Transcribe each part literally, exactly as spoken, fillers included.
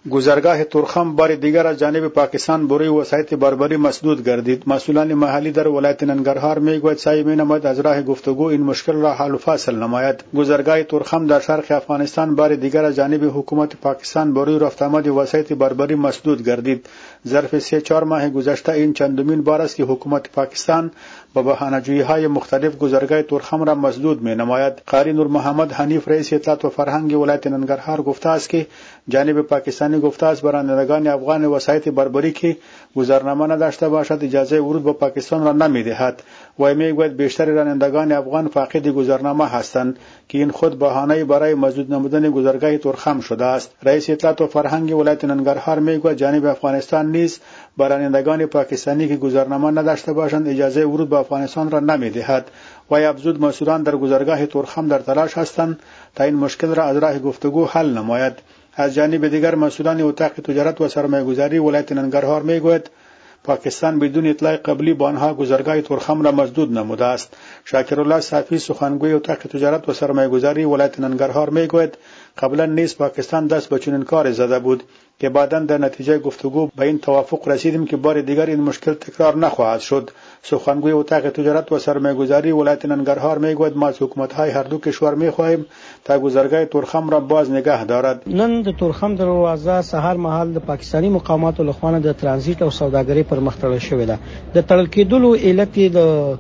گذرگاه تورخم بار دیگر از جانب پاکستان برای وسایط بربری مسدود گردید. مسئولان محلی در ولایت ننگرهار میگوید سعی مینماید از راه گفتگو این مشکل را حل و فصل نماید. گذرگاه تورخم در شرق افغانستان بار دیگر از جانب حکومت پاکستان برای رفت آمد وسایط بربری مسدود گردید. ظرف سه چهار ماه گذشته این چندمین بار است که حکومت پاکستان با بهانه‌جویی‌های مختلف گذرگاه تورخم را مسدود می‌نماید. قاری نور محمد حنیف رئیس اطلاعات و فرهنگ ولایت ننگرهار گفته است که جانب پاکستانی گفته است برندگان افغان وسایط بربری که گذرنامه نداشته باشد اجازه ورود به پاکستان را نمی‌دهد. و میگوید بیشتر رانندگان افغان فاقد گذرنامه هستند که این خود بهانه‌ای برای مسدود نمودن گذرگاه تورخم شده است. رئیس اطلاعات و فرهنگ ولایت ننگرهار میگوید جانب افغانستان نیز برندگان پاکستانی که گذرنامه نداشته باشند اجازه ورود به افغانستان را نمی‌دهد. و افزود مسئولان در گذرگاه تورخم در تلاش هستند تا این مشکل را از راه گفتگو حل نماید. از جانب دیگر مسئولان اتاق تجارت و سرمایه‌گذاری ولایت ننگرهار میگوید پاکستان بدون اطلاع قبلی با آنها گذرگاه تورخم را مسدود نموده است. شاکرالله صافی سخنگوی اتاق تجارت و سرمایه‌گذاری ولایت ننگرهار میگوید قبلا نیز پاکستان دست به چنین کار زده بود که بعداً در نتیجه گفتگو به این توافق رسیدیم که بار دیگر این مشکل تکرار نخواهد شد. سخنگوی اتاق تجارت و سرمایه‌گذاری ولایت ننگرهار میگوید ما از حکومت‌های هر دو کشور می‌خواهیم تا گذرگاه تورخم را باز نگه دارد. نن د تورخم دروازه سحر مهال د پاکستانی مقاماتو لخوا د ترانزیت او سوداګرۍ پر مخ تړل شوې ده. د تړل کېدلو علت د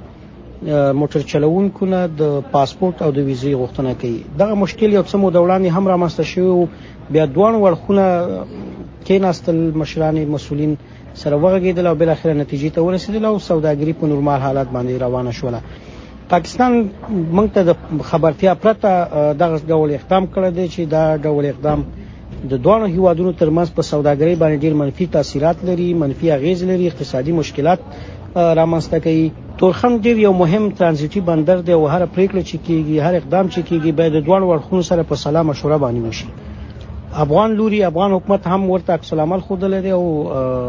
موټر چلوونکو نه د پاسپورت او د ویزې غوښتنه کوي. دغه مشکل یو څه موده وړاندې هم رامنځته شوی، بیا دوه وړخونه کېناستل، مشران مسؤلین سره وغږېدل او بل اخر نتیجې ته ورسېدل او سوداګري په نورمال حالات باندې روانه شوله. پاکستان موږ ته د خبرتیا پرته دغه ډول اقدام کړی دی چې دا ډول اقدام د دوه هیوادونو ترمنځ په سوداګرۍ باندې ډېر منفي تاثیرات لري، منفي اغیز لري، اقتصادي مشکلات رامنځته کوي. تورخم ډېر یو مهم ترانزیتي بندر دی او هر پریکړه چې کیږي، هر اقدام چې کیږي باید د دوه وړخونو سره په سلا مشوره باندې وشي. افغان لوري افغان حکومت هم ورته عکس العمل ښودلی دی او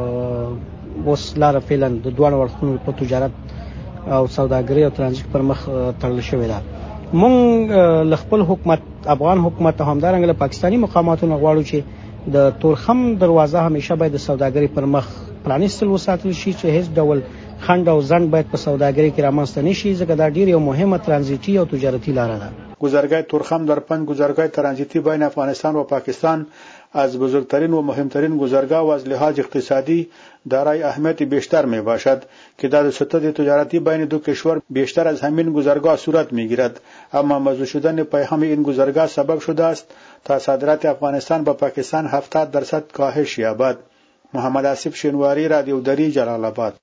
اوس لاره فعلا د دوه وړخونو په تجارت او سوداګرۍ او ترانزیت پر مخ تړل شوې ده. مونږ له خپل حکومت افغان حکومت ته همدارنګه له پاکستاني مقاماتو نه غواړو چې د تورخم دروازه همیشه باید د سوداګرۍ پر مخ پرانیستل وساتل شي چې هیڅ ډول خنډ او ځنډ باید په سوداګرۍ کې رامنځته نشي، ځکه دا ډېر یو مهمه ترانزیتي او تجارتي لاره ده. گذرگاه تورخم در پنج گذرگاه ترانزیتی بین افغانستان و پاکستان از بزرگترین و مهمترین گذرگاه و از لحاظ اقتصادی دارای اهمیت بیشتر می باشد که در ستاد تجارتی بین دو کشور بیشتر از همین گذرگاه صورت می گیرد. اما موضوع شدن پیام این گذرگاه سبب شده است تا صادرات افغانستان به پاکستان هفتاد درصد کاهش یابد. محمد آصف شینواری، رادیو دری، جلال آباد.